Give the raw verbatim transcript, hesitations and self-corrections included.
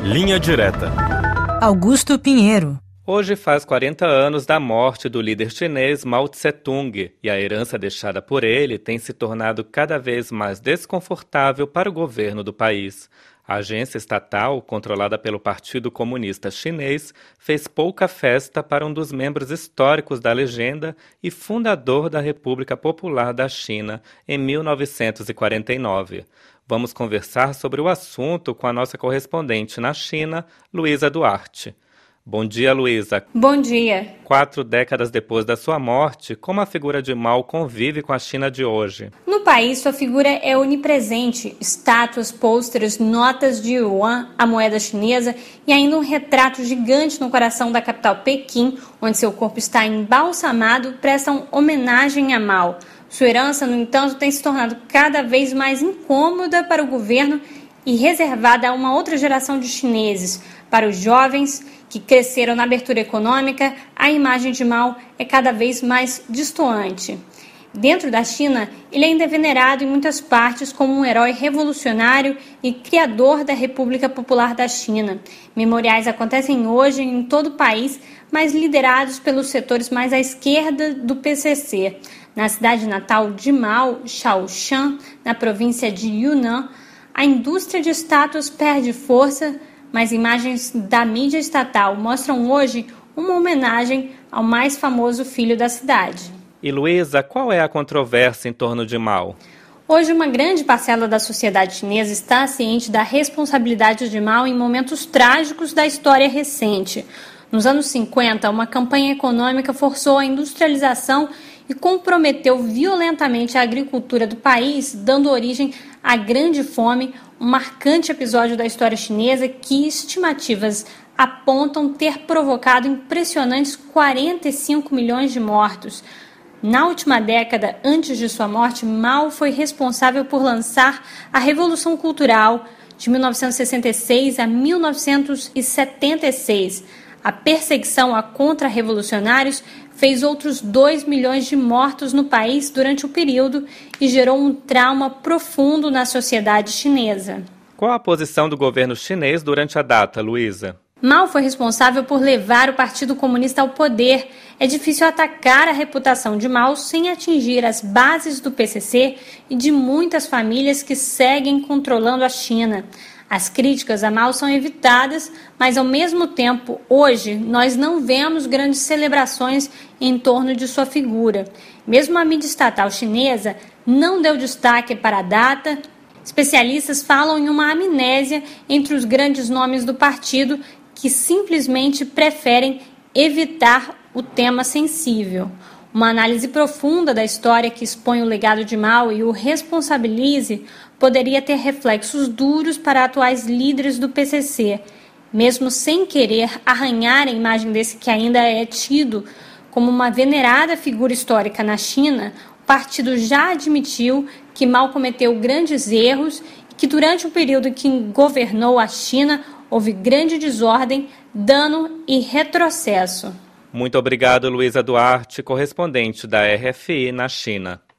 Linha Direta. Augusto Pinheiro. Hoje faz quarenta anos da morte do líder chinês Mao Tse-tung e a herança deixada por ele tem se tornado cada vez mais desconfortável para o governo do país. A agência estatal, controlada pelo Partido Comunista Chinês, fez pouca festa para um dos membros históricos da legenda e fundador da República Popular da China em mil novecentos e quarenta e nove. Vamos conversar sobre o assunto com a nossa correspondente na China, Luísa Duarte. Bom dia, Luísa. Bom dia. Quatro décadas depois da sua morte, como a figura de Mao convive com a China de hoje? No país, sua figura é onipresente. Estátuas, pôsteres, notas de yuan, a moeda chinesa e ainda um retrato gigante no coração da capital Pequim, onde seu corpo está embalsamado, prestam homenagem a Mao. Sua herança, no entanto, tem se tornado cada vez mais incômoda para o governo e reservada a uma outra geração de chineses. Para os jovens que cresceram na abertura econômica, a imagem de Mao é cada vez mais destoante. Dentro da China, ele ainda é venerado em muitas partes como um herói revolucionário e criador da República Popular da China. Memoriais acontecem hoje em todo o país, mas liderados pelos setores mais à esquerda do P C C. Na cidade natal de Mao, Shaoxing, na província de Yunnan, a indústria de estátuas perde força, mas imagens da mídia estatal mostram hoje uma homenagem ao mais famoso filho da cidade. E Luísa, qual é a controvérsia em torno de Mao? Hoje, uma grande parcela da sociedade chinesa está ciente da responsabilidade de Mao em momentos trágicos da história recente. Nos anos cinquenta, uma campanha econômica forçou a industrialização e comprometeu violentamente a agricultura do país, dando origem à Grande Fome, um marcante episódio da história chinesa que estimativas apontam ter provocado impressionantes quarenta e cinco milhões de mortos. Na última década, antes de sua morte, Mao foi responsável por lançar a Revolução Cultural de mil novecentos e sessenta e seis a mil novecentos e setenta e seis. A perseguição a contra-revolucionários fez outros dois milhões de mortos no país durante o período e gerou um trauma profundo na sociedade chinesa. Qual a posição do governo chinês durante a data, Luísa? Mao foi responsável por levar o Partido Comunista ao poder. É difícil atacar a reputação de Mao sem atingir as bases do P C C e de muitas famílias que seguem controlando a China. As críticas a Mao são evitadas, mas ao mesmo tempo, hoje, nós não vemos grandes celebrações em torno de sua figura. Mesmo a mídia estatal chinesa não deu destaque para a data. Especialistas falam em uma amnésia entre os grandes nomes do partido que simplesmente preferem evitar o tema sensível. Uma análise profunda da história que expõe o legado de Mao e o responsabilize poderia ter reflexos duros para atuais líderes do P C C, mesmo sem querer arranhar a imagem desse que ainda é tido como uma venerada figura histórica na China. O partido já admitiu que Mao cometeu grandes erros e que durante o período em que governou a China houve grande desordem, dano e retrocesso. Muito obrigado, Luísa Duarte, correspondente da R F I na China.